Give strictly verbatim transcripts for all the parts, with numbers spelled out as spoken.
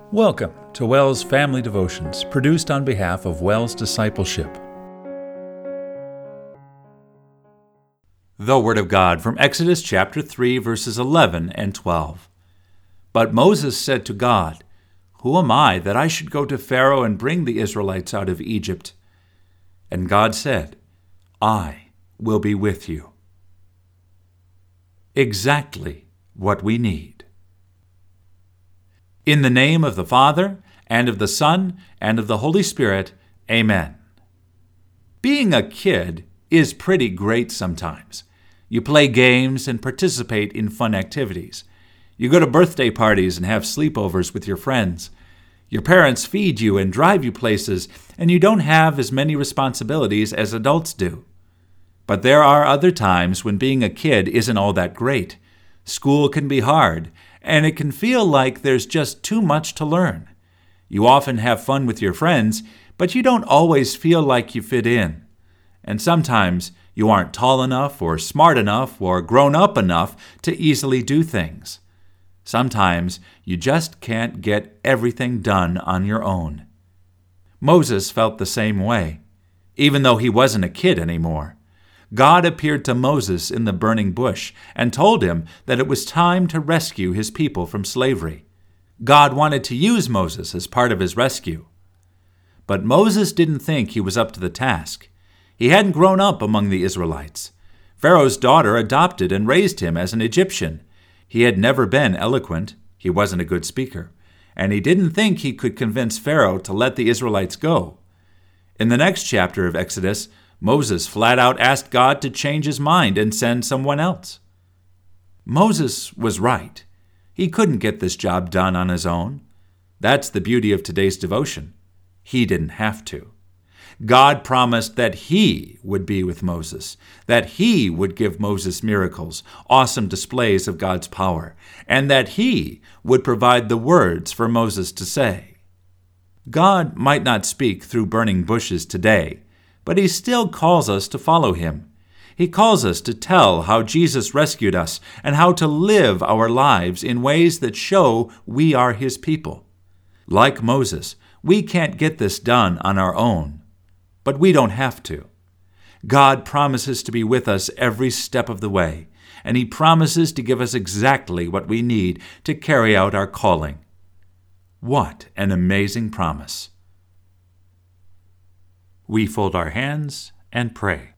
Welcome to WELS Family Devotions, produced on behalf of WELS Discipleship. The Word of God from Exodus chapter three, verses eleven and twelve. But Moses said to God, "Who am I that I should go to Pharaoh and bring the Israelites out of Egypt?" And God said, "I will be with you." Exactly what we need. In the name of the Father, and of the Son, and of the Holy Spirit, Amen. Being a kid is pretty great sometimes. You play games and participate in fun activities. You go to birthday parties and have sleepovers with your friends. Your parents feed you and drive you places, and you don't have as many responsibilities as adults do. But there are other times when being a kid isn't all that great. School can be hard, and it can feel like there's just too much to learn. You often have fun with your friends, but you don't always feel like you fit in. And sometimes you aren't tall enough or smart enough or grown up enough to easily do things. Sometimes you just can't get everything done on your own. Moses felt the same way, even though he wasn't a kid anymore. God appeared to Moses in the burning bush and told him that it was time to rescue his people from slavery. God wanted to use Moses as part of his rescue. But Moses didn't think he was up to the task. He hadn't grown up among the Israelites. Pharaoh's daughter adopted and raised him as an Egyptian. He had never been eloquent. He wasn't a good speaker. And he didn't think he could convince Pharaoh to let the Israelites go. In the next chapter of Exodus, Moses flat out asked God to change his mind and send someone else. Moses was right. He couldn't get this job done on his own. That's the beauty of today's devotion. He didn't have to. God promised that he would be with Moses, that he would give Moses miracles, awesome displays of God's power, and that he would provide the words for Moses to say. God might not speak through burning bushes today, but he still calls us to follow him. He calls us to tell how Jesus rescued us and how to live our lives in ways that show we are his people. Like Moses, we can't get this done on our own, but we don't have to. God promises to be with us every step of the way, and he promises to give us exactly what we need to carry out our calling. What an amazing promise! We fold our hands and pray.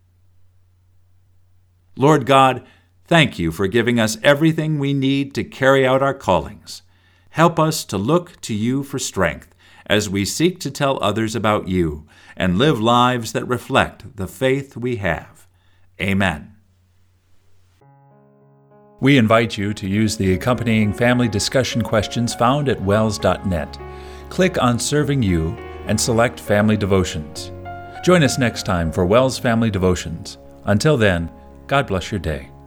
Lord God, thank you for giving us everything we need to carry out our callings. Help us to look to you for strength as we seek to tell others about you and live lives that reflect the faith we have. Amen. We invite you to use the accompanying family discussion questions found at wels dot net. Click on Serving You and select Family Devotions. Join us next time for WELS Family Devotions. Until then, God bless your day.